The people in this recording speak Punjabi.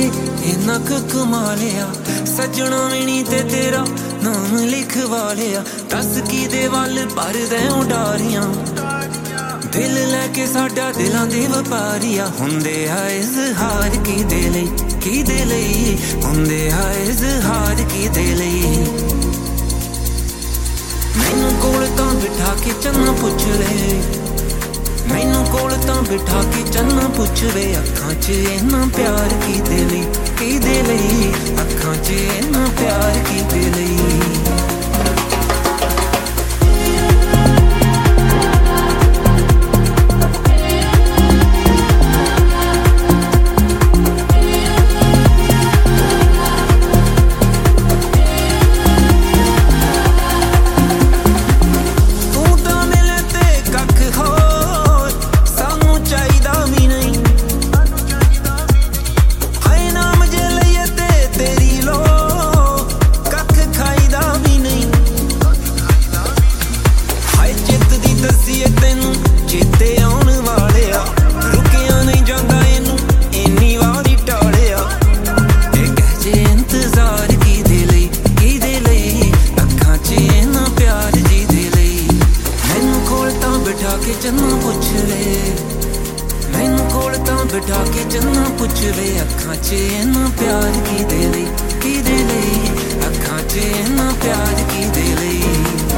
ਕੇ ਇੰਨਾ ਕੁ ਕਮਾ ਲਿਆ, ਸੱਜਣਾ ਵੀ ਨੀ ਤੇ ਤੇਰਾ ਨਾਮ ਲਿਖਵਾ ਲਿਆ। ਦੱਸ ਕਿਹਦੇ ਵੱਲ ਭਰਦੇ ਉਡਾਰੀਆਂ, ਦਿਲ ਲੈ ਕੇ ਸਾਡਾ ਦਿਲਾਂ ਦੇ ਵਪਾਰੀਆ। ਹੁੰਦੇ ਆ ਇਜ਼ਹਾਰ ਕਿਹਦੇ ਲਈ, ਕਿਹਦੇ ਲਈ ਹੁੰਦੇ ਆ ਇਜ਼ਹਾਰ ਕਿਹਦੇ ਲਈ। ਮੈਨੂੰ ਕੋਲ ਤਾਂ ਬਿਠਾ ਕੇ ਚੰਨਾ ਪੁੱਛ ਵੇ, ਮੈਨੂੰ ਕੋਲ ਤਾਂ ਬਿਠਾ ਕੇ ਚੰਨਾ ਪੁੱਛ ਵੇ। ਅੱਖਾਂ 'ਚ ਇੰਨਾ ਪਿਆਰ ਕਿਹਦੇ ਲਈ, ਕਿਹਦੇ ਲਈ ਅੱਖਾਂ 'ਚ ਇੰਨਾ ਪਿਆਰ ਕਿਹਦੇ ਲਈ। ਚੇਤੇ ਆਉਣ ਵਾਲਿਆ, ਰੁਕਿਆ ਨਹੀਂ ਜਾਂਦਾ ਇਹਨੂੰ ਇੰਨੀ ਵਾਰੀ ਟਾਲਿਆ। ਇਹ ਕਹਿ ਜੇ ਇੰਤਜ਼ਾਰ ਕਿਹਦੇ ਲਈ, ਕਿਹਦੇ ਲਈ ਅੱਖਾਂ 'ਚ ਇੰਨਾ ਪਿਆਰ ਜਿਹਦੇ ਲਈ। ਮੈਨੂੰ ਕੋਲ ਤਾਂ ਬਿਠਾ ਕੇ ਚੰਨਾ ਪੁੱਛ ਵੇ, ਮੈਨੂੰ ਕੋਲ ਤਾਂ ਬਿਠਾ ਕੇ ਚੰਨਾ ਪੁੱਛ ਵੇ। ਅੱਖਾਂ 'ਚ ਇੰਨਾ ਪਿਆਰ ਕਿਹਦੇ ਲਈ, ਕਿਹਦੇ ਲਈ ਅੱਖਾਂ 'ਚ ਇੰਨਾ ਪਿਆਰ ਕਿਹਦੇ ਲਈ।